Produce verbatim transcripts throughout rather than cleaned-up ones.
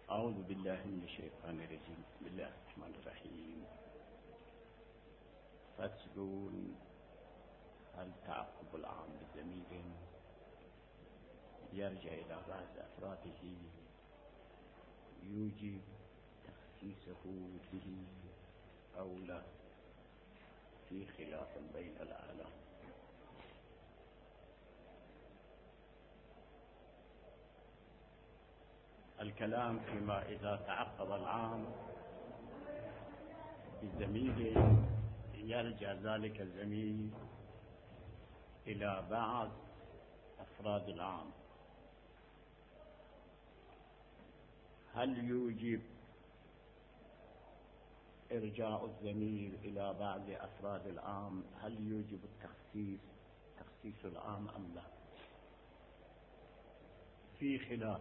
أعوذ بالله من الشيطان الرجيم. بسم الله الرحمن الرحيم. فصل: هل تعقب العام بضمير يرجع إلى بعض أفراده يوجب تخصيصه به أو لا، في خلاف بين العالم. الكلام فيما إذا تعقب العام بضمير يرجع ذلك الضمير إلى بعض أفراد العام، هل يوجب إرجاع الضمير إلى بعض أفراد العام، هل يوجب التخصيص تخصيص العام أم لا؟ في خلاف.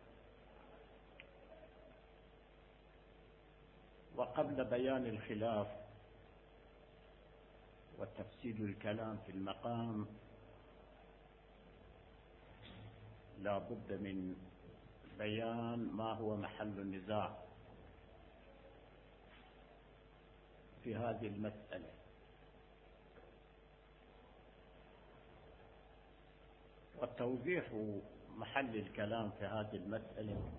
وقبل بيان الخلاف وتفصيل الكلام في المقام لا بد من بيان ما هو محل النزاع في هذه المسألة. وتوضيح محل الكلام في هذه المسألة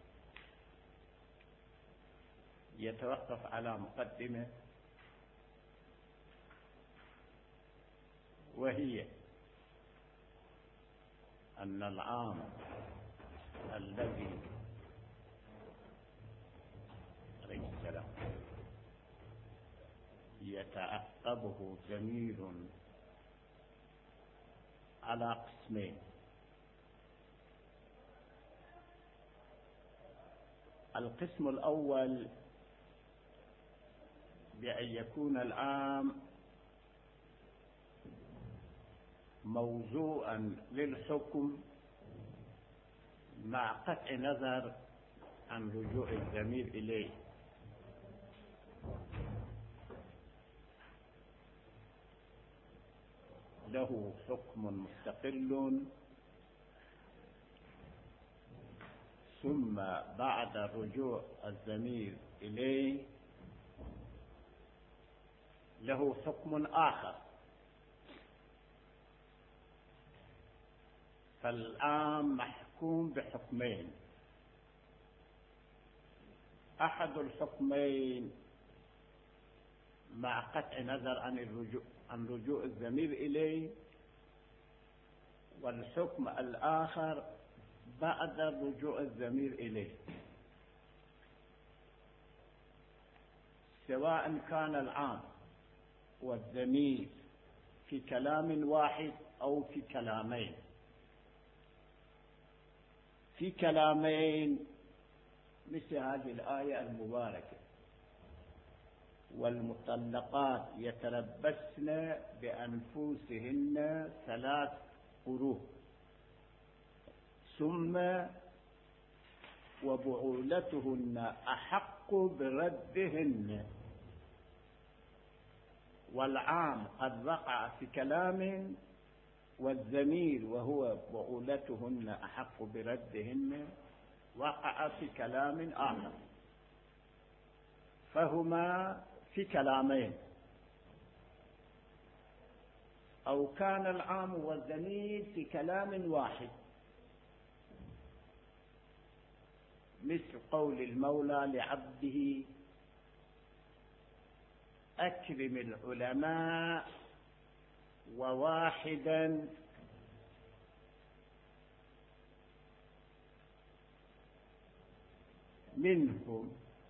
يتوقف على مقدمة، وهي أن العام الذي عليه السلام يتعقبه ضمير على قسمين: القسم الأول بأن يكون العام موضوعا للحكم مع قطع نظر عن رجوع الضمير إليه، له حكم مستقل، ثم بعد رجوع الضمير إليه له حكم آخر. فالعام محكوم بحكمين: أحد الحكمين مع قطع نظر عن الرجوع عن رجوع الضمير إليه، والحكم الآخر بعد رجوع الضمير إليه، سواء كان العام والضمير في كلام واحد أو في كلامين. في كلامين مثل هذه الآية المباركة: والمطلقات يتربصن بأنفسهن ثلاث قروء ثم وبعولتهن أحق بردهن. والعام قد وقع في كلام، والضمير وهو بعولتهن أحق بردهن وقع في كلام آخر، فهما في كلامين. أو كان العام والضمير في كلام واحد، مثل قول المولى لعبده: أكرم العلماء وواحدا منهم.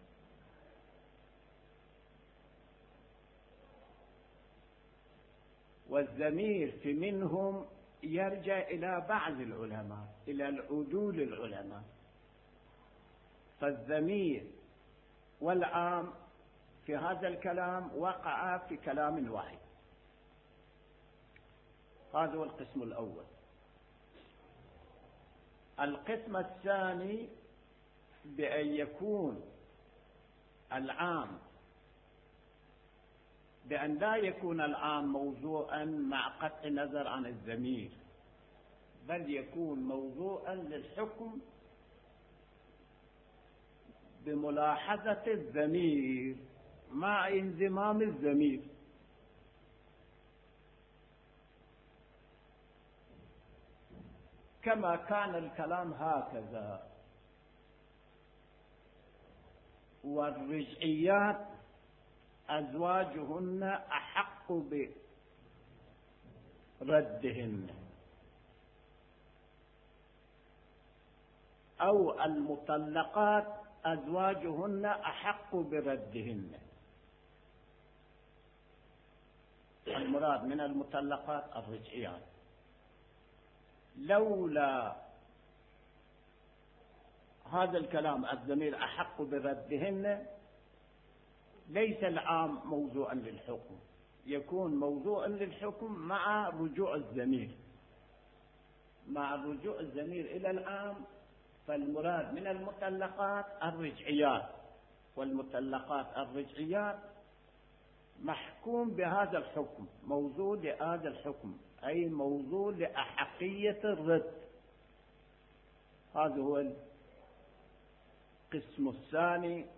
والضمير في منهم يرجع إلى بعض العلماء، إلى العدول العلماء. فالضمير والعام في هذا الكلام وقع في كلام واحد. هذا هو القسم الأول. القسم الثاني بأن يكون العام بأن لا يكون العام موضوعا مع قطع نظر عن الضمير، بل يكون موضوعا للحكم بملاحظة الضمير مع انضمام الضمير. كما كان الكلام هكذا. والرجعيات أزواجهن أحق بردهن، أو المطلقات أزواجهن أحق بردهن. المراد من المطلقات الرجعيات. لولا هذا الكلام الضمير أحق بردهن ليس العام موضوعا للحكم، يكون موضوعا للحكم مع رجوع الضمير. مع رجوع الضمير إلى العام فالمراد من المطلقات الرجعيات، والمطلقات الرجعيات محكوم بهذا الحكم، موضوع لهذا الحكم، أي موضوع لأحقية الرد. هذا هو القسم الثاني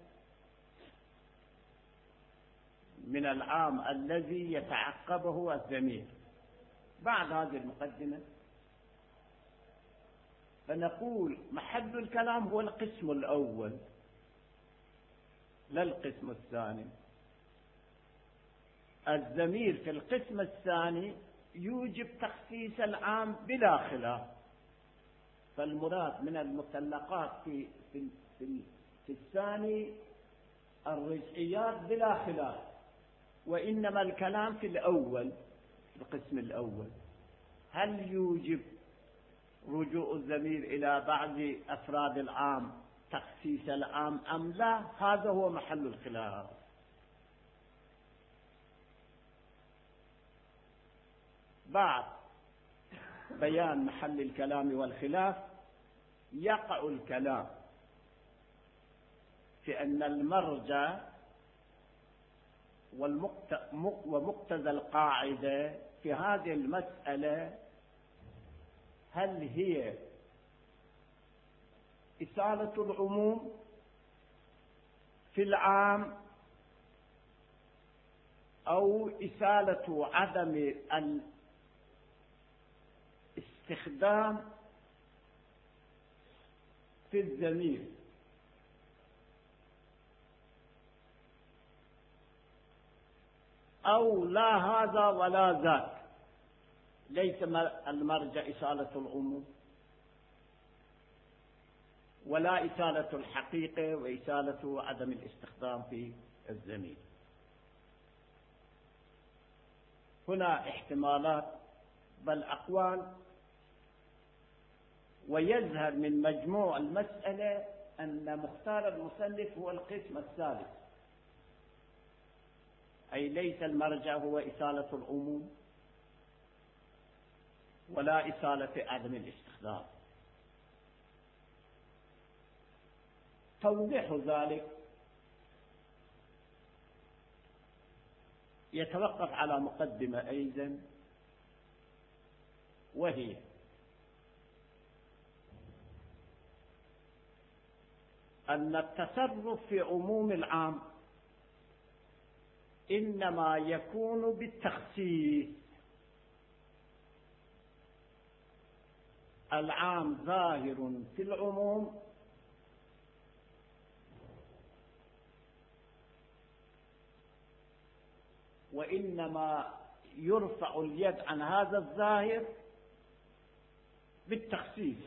من العام الذي يتعقبه الضمير. بعد هذه المقدمة فنقول محل الكلام هو القسم الأول لا القسم الثاني. الضمير في القسم الثاني يوجب تخصيص العام بلا خلاف. فالمراد من المطلقات في في في, في الثاني الرجعيات بلا خلاف، وإنما الكلام في الأول في القسم الأول هل يوجب رجوع الضمير إلى بعض أفراد العام تخصيص العام أم لا؟ هذا هو محل الخلاف. بعد بيان محل الكلام والخلاف يقع الكلام في أن المرجع ومقتضى القاعدة في هذه المسألة هل هي إصالة العموم في العام أو إصالة عدم الاستخدام في الضمير. أو لا هذا ولا ذاك، ليس المرجع إصالة العموم ولا إصالة الحقيقة وإصالة عدم الاستخدام في الضمير. هنا احتمالات بل أقوال، ويظهر من مجموع المسألة أن مختار المصنف هو القسم الثالث، أي ليس المرجع هو إصالة العموم ولا إصالة عدم الاستخدام. توضيح ذلك يتوقف على مقدمة أيضا، وهي أن التصرف في عموم العام إنما يكون بالتخصيص. العام ظاهر في العموم وإنما يرفع اليد عن هذا الظاهر بالتخصيص.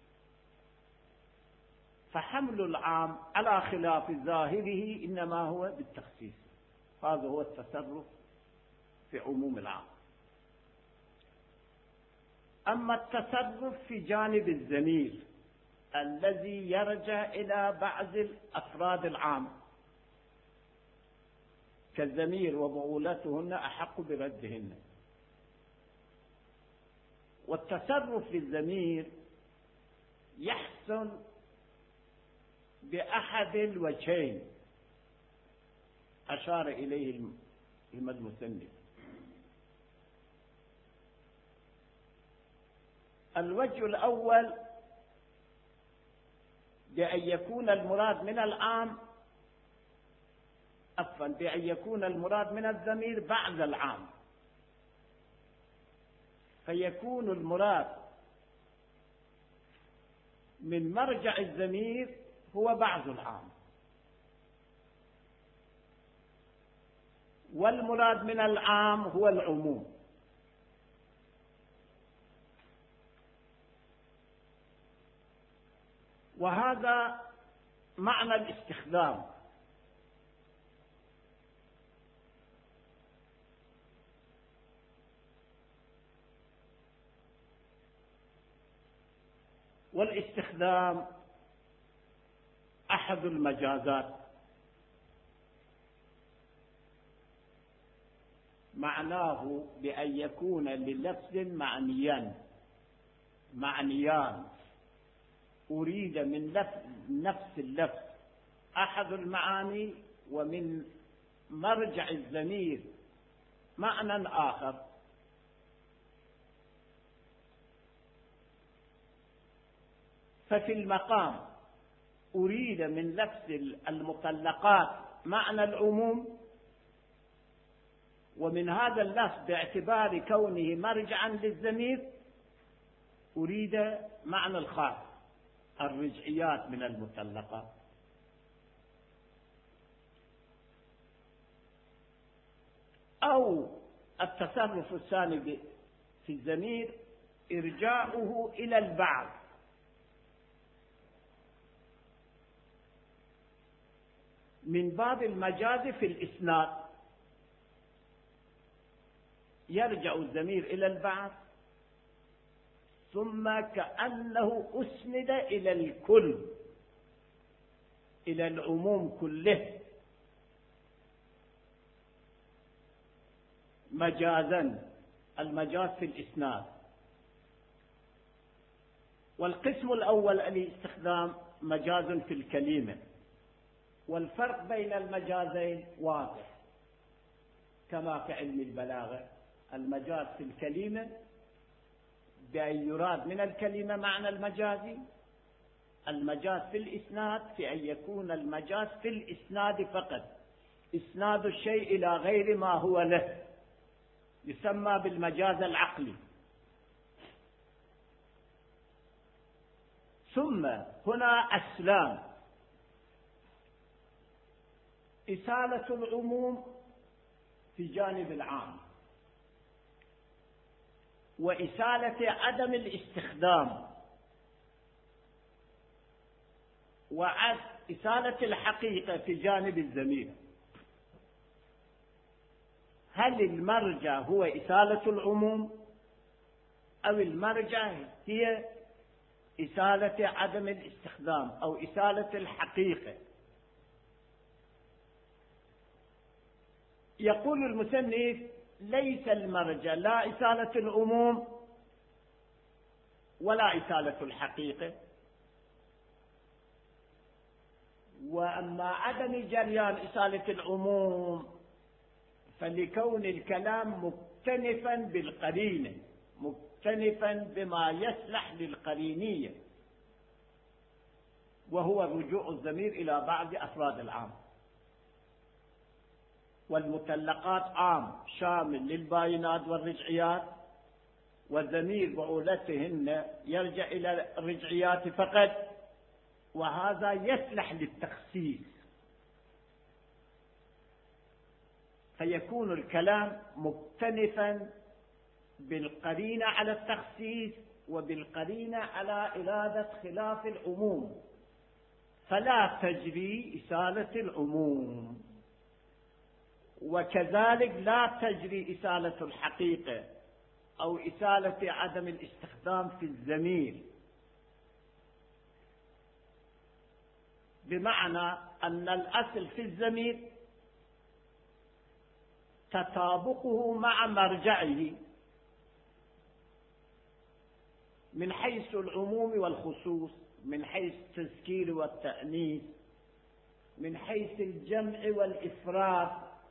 فحمل العام على خلاف ظاهره إنما هو بالتخصيص. هذا هو التصرف في عموم العام. أما التصرف في جانب الضمير الذي يرجع إلى بعض أفراد العام كالضمير وبعولتهن أحق بردهن، والتصرف في الضمير يحصل بأحد الوجهين أشار إليه المصنف. الوجه الأول بأن يكون المراد من العام عفوا بأن يكون المراد من الضمير بعد العام، فيكون المراد من مرجع الضمير هو بعد العام، والمراد من العام هو العموم. وهذا معنى الاستخدام. والاستخدام أحد المجازات، معناه بأن يكون للفظ معنيان معنيان أريد من لفظ نفس اللفظ أحد المعاني، ومن مرجع الضمير معنى آخر. ففي المقام أريد من لفظ المطلقات معنى العموم، ومن هذا اللفظ باعتبار كونه مرجعا للضمير أريد معنى الخاص، الرجعيات من المطلقات. أو التصرف الثاني في الضمير إرجاؤه إلى البعض، من باب المجاز في الإسناد، يرجع الضمير إلى البعض ثم كأنه أسند إلى الكل، إلى العموم كله مجازا، المجاز في الإسناد. والقسم الأول الاستخدام مجاز في الكلمة، والفرق بين المجازين واضح كما في علم البلاغة. المجاز في الكلمة بأن يراد من الكلمة معنى المجازي، المجاز في الإسناد في أن يكون المجاز في الإسناد فقط، إسناد الشيء إلى غير ما هو له، يسمى بالمجاز العقلي. ثم هنا أسلام، إسالة العموم في جانب العام، وإسالة عدم الاستخدام، وإسالة الحقيقة في جانب الضمير. هل المرجع هو إسالة العموم أو المرجع هي إسالة عدم الاستخدام أو إسالة الحقيقة؟ يقول المصنف ليس المرجع لا إسالة العموم ولا إسالة الحقيقة، وأما عدم جريان إسالة العموم فلكون الكلام مكتنفا بالقرينة، مكتنفا بما يصلح للقرينية، وهو رجوع الضمير إلى بعض أفراد العام. والمطلقات عام شامل للباينات والرجعيات، والضمير بعولتهن يرجع إلى الرجعيات فقط، وهذا يصلح للتخصيص، فيكون الكلام مكتنفا بالقرينة على التخصيص وبالقرينة على إرادة خلاف العموم، فلا تجري إسالة العموم، وكذلك لا تجري إسالة الحقيقة أو إسالة عدم الاستخدام في الضمير، بمعنى أن الأصل في الضمير تطابقه مع مرجعه من حيث العموم والخصوص، من حيث التذكير والتأنيث، من حيث الجمع والإفراد.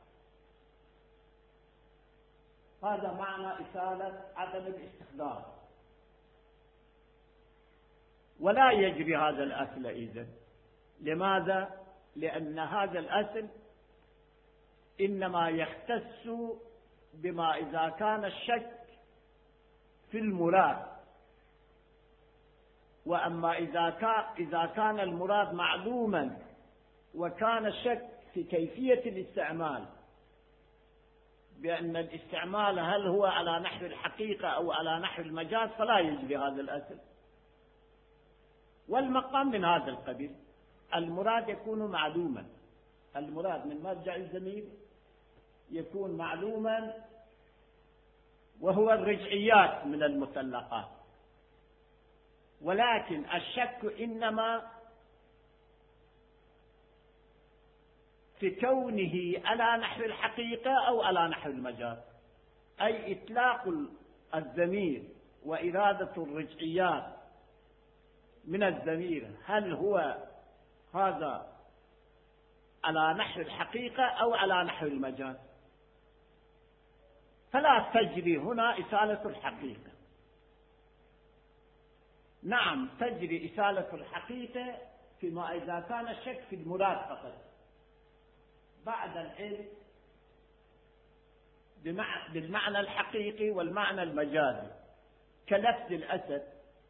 هذا معنى إسالة عدم الاستخدام. ولا يجري هذا الأصل إذن. لماذا؟ لأن هذا الأصل إنما يختص بما إذا كان الشك في المراد، وأما إذا كان إذا كان المراد معلوما وكان الشك في كيفية الاستعمال، بأن الاستعمال هل هو على نحو الحقيقة أو على نحو المجاز، فلا يجري هذا الأصل. والمقام من هذا القبيل، المراد يكون معلوما، المراد من مرجع الضمير يكون معلوما، وهو الرجعيات من المطلقات، ولكن الشك إنما في كونه على نحو الحقيقة أو على نحو المجاز، أي إطلاق الضمير وإرادة الرجعيات من الضمير هل هو هذا على نحو الحقيقة أو على نحو المجاز، فلا تجري هنا إسالة الحقيقة. نعم تجري إسالة الحقيقة فيما إذا كان الشك في المراد فقط بعد العلم بالمعنى الحقيقي والمعنى المجازي. كلفظ الأسد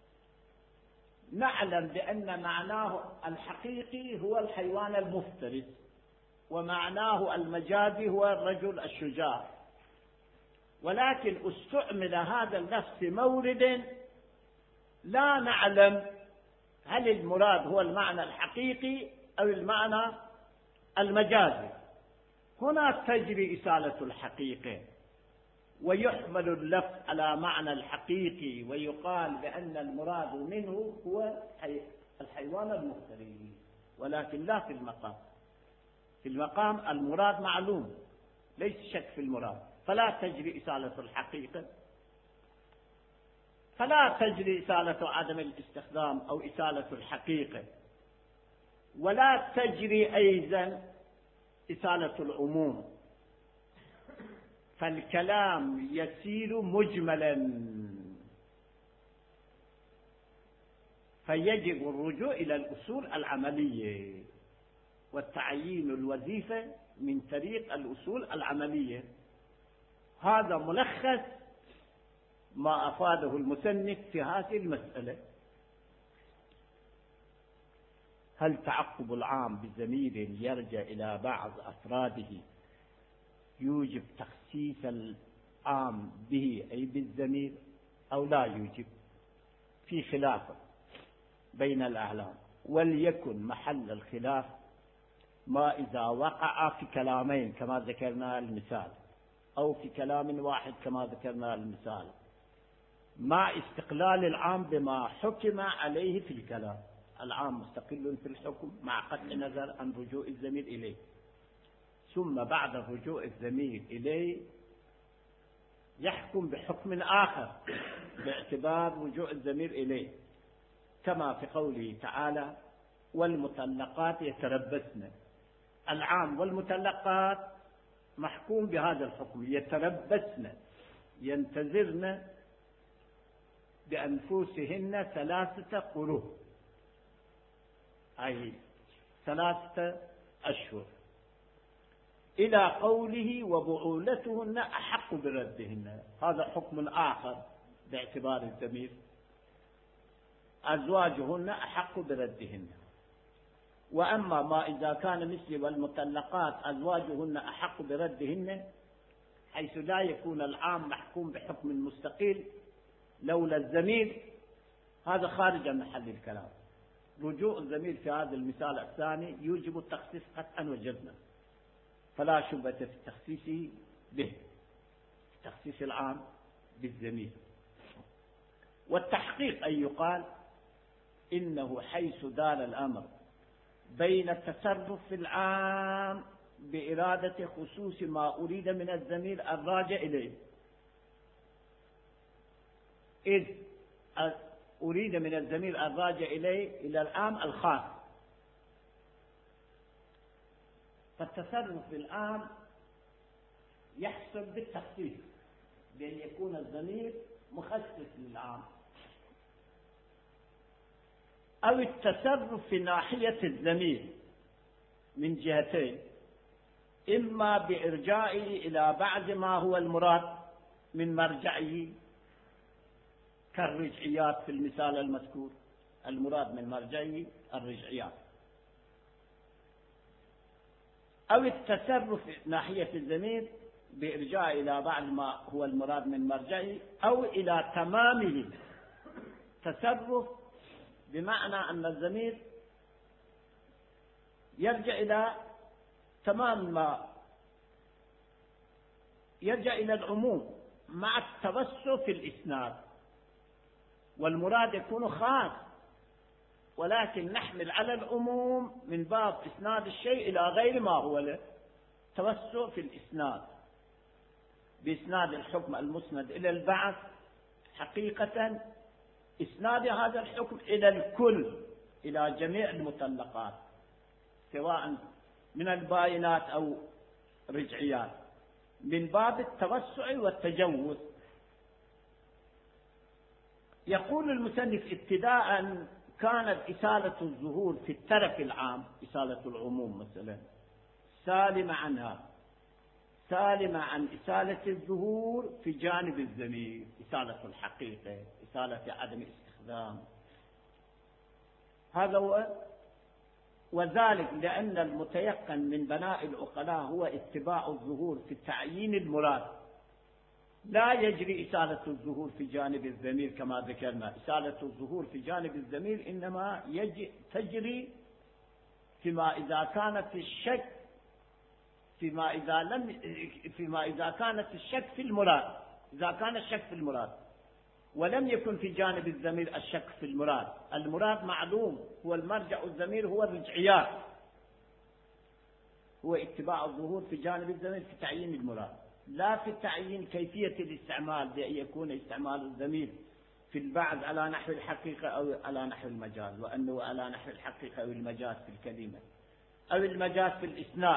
نعلم بأن معناه الحقيقي هو الحيوان المفترس، ومعناه المجازي هو الرجل الشجاع، ولكن استعمل هذا اللفظ في مورد لا نعلم هل المراد هو المعنى الحقيقي أو المعنى المجازي. هنا تجري إسالة الحقيقة، ويحمل اللفظ على معنى الحقيقي، ويقال بأن المراد منه هو الحيوان المفترس، ولكن لا في المقام. في المقام المراد معلوم، ليس شك في المراد، فلا تجري إسالة الحقيقة، فلا تجري إسالة عدم الاستخدام أو إسالة الحقيقة، ولا تجري أيضا إسالة العموم. فالكلام يسير مجملا، فيجب الرجوع إلى الأصول العملية والتعيين الوظيفة من طريق الأصول العملية. هذا ملخص ما أفاده المصنف في هذه المسألة. هل تعقب العام بضمير يرجع إلى بعض أفراده يوجب تخصيص العام به أي بالضمير أو لا يوجب؟ في خلاف بين الأعلام، وليكن محل الخلاف ما إذا وقع في كلامين كما ذكرنا المثال، أو في كلام واحد كما ذكرنا المثال، مع استقلال العام بما حكم عليه في الكلام. العام مستقل في الحكم مع قطع نظر عن رجوع الضمير إليه، ثم بعد رجوع الضمير إليه يحكم بحكم آخر باعتبار رجوع الضمير إليه، كما في قوله تعالى والمطلقات يتربصن. العام والمطلقات محكوم بهذا الحكم، يتربصن ينتظرن بأنفسهن ثلاثة قروء، أي ثلاثة أشهر، إلى قوله وبعولتهن أحق بردهن. هذا حكم آخر باعتبار الضمير، أزواجهن أحق بردهن. وأما ما إذا كان مثل والمطلقات أزواجهن أحق بردهن، حيث لا يكون العام محكوم بحكم مستقل لولا الضمير، هذا خارج عن محل الكلام. رجوع الضمير في هذا المثال الثاني يوجب التخصيص قطعا وجزما، فلا شبهة في التخصيص به، تخصيص العام بالضمير. والتحقيق أن يقال إنه حيث دار الأمر بين التصرف في العام بإرادة خصوص ما أريد من الضمير الراجع إليه، إذ أريد من الضمير الراجع إليه إلى العام الخاص، فالتصرف في العام يحصل بالتخصيص بأن يكون الضمير مخصص للعام. أو التصرف في ناحية الضمير من جهتين، إما بإرجاعه إلى بعض ما هو المراد من مرجعه كالرجعيات في المثال المذكور، المراد من مرجعه الرجعيات، أو التصرف ناحية الضمير بإرجاع إلى بعض ما هو المراد من مرجعه، أو إلى تمامه. تصرف بمعنى أن الضمير يرجع إلى تمام ما يرجع إلى العموم مع التوسع في الإسناد، والمراد يكون خاص، ولكن نحمل على العموم من باب إسناد الشيء إلى غير ما هو له، توسع في الإسناد بإسناد الحكم المسند إلى البعث حقيقة إسناد هذا الحكم إلى الكل، إلى جميع المطلقات سواء من الباينات أو رجعيات، من باب التوسع والتجوز. يقول المصنف ابتداء كانت إسالة الظهور في الترك العام، إسالة العموم مثلا، سالمة عنها، سالمة عن إسالة الظهور في جانب الضمير، إسالة الحقيقة، إسالة عدم استخدام. هذا هو، وذلك لأن المتيقن من بناء العقلاء هو اتباع الظهور في تعيين المراد، لا يجري إسالة الظهور في جانب الضمير كما ذكرنا. إسالة الظهور في جانب الضمير إنما يجي تجري فيما إذا كانت الشك فيما إذا لم فيما إذا كانت الشك في المراد، إذا كان الشك في المراد ولم يكن في جانب الضمير الشك في المراد. المراد معلوم، هو المرجع الضمير هو الرجعيات، هو اتباع الظهور في جانب الضمير في تعيين المراد، لا في تعيين كيفية الاستعمال، بأن يكون استعمال الضمير في البعض على نحو الحقيقة أو على نحو المجاز، وأنه على نحو الحقيقة أو المجاز في الكلمة أو المجاز في الإسناد،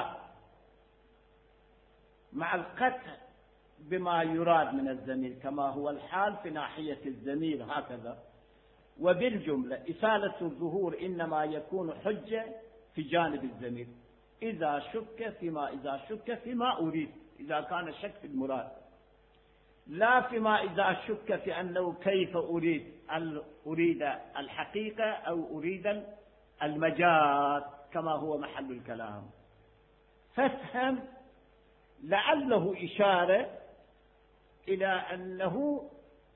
مع القطع بما يراد من الضمير كما هو الحال في ناحية الضمير هكذا. وبالجملة إسالة الظهور إنما يكون حجة في جانب الضمير إذا شك فيما إذا شك فيما أريد، إذا كان الشك في المراد، لا فيما إذا شك في أنه كيف أريد، أريد الحقيقة أو أريد المجاز كما هو محل الكلام. فافهم لعله إشارة إلى أنه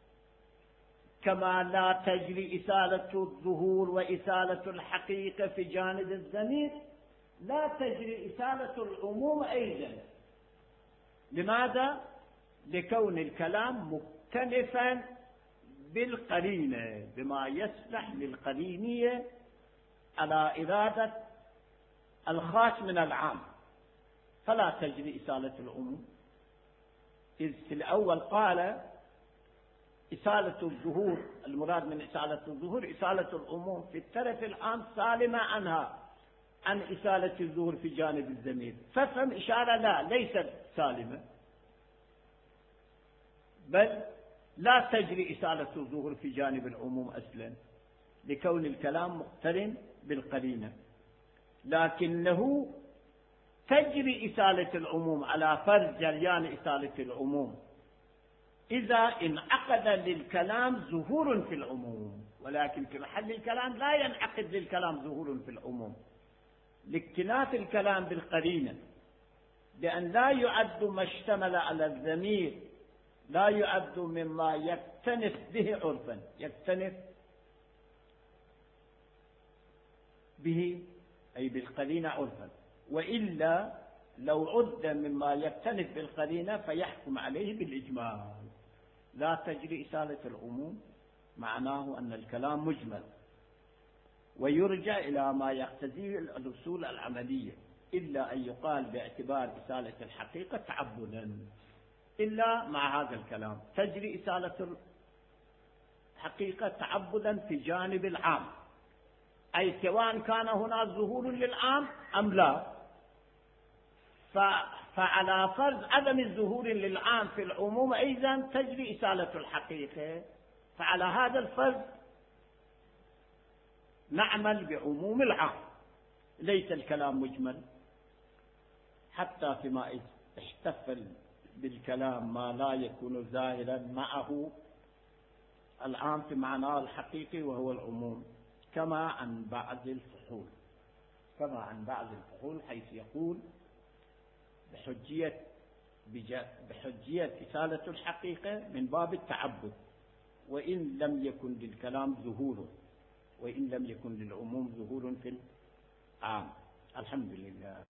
كما لا تجري إسالة الظهور وإسالة الحقيقة في جانب الضمير، لا تجري إسالة العموم أيضا. لماذا؟ لكون الكلام مكتنفا بالقرينة، بما يصلح للقرينية على إرادة الخاص من العام، فلا تجري إسالة العموم. إذ في الأول قال إسالة الظهور، المراد من إسالة الظهور إسالة العموم في الترف العام سالمة عنها، عن إسالة الظهور في جانب الضمير. فافهم إشارة لا، ليست سالمة، بل لا تجري إسالة الظهور في جانب العموم أصلا لكون الكلام مقترن بالقرينة، لكنه تجري إسالة العموم على فرض جريان إسالة العموم إذا انعقد للكلام ظهور في العموم، ولكن في محل الكلام لا ينعقد للكلام ظهور في العموم لاكتناف الكلام بالقرينة، لأن لا يعد ما اشتمل على الضمير، لا يعد مما يكتنف به عرفا، يكتنف به أي بالقرينة عرفا، وإلا لو عد مما يكتنف بالقرينة فيحكم عليه بالإجمال. لا تجري إسالة العموم معناه أن الكلام مجمل ويرجع إلى ما يقتضيه الأصول العملية، إلا أن يقال باعتبار إسالة الحقيقة تعبدا، إلا مع هذا الكلام تجري إسالة الحقيقة تعبدا في جانب العام، أي سواء كان هنا ظهور للعام أم لا. فعلى فرض عدم الظهور للعام في العموم أيضا تجري إسالة الحقيقة، فعلى هذا الفرض نعمل بعموم العقل، ليس الكلام مجمل. حتى فيما احتفل بالكلام ما لا يكون ظاهرا معه العام في معناه الحقيقي وهو العموم، كما عن بعض الفحول كما عن بعض الفحول حيث يقول بحجية بحجية إزالة الحقيقة من باب التعبد، وإن لم يكن للكلام ظهور، وإن لم يكن للعموم ظهور في العام. الحمد لله.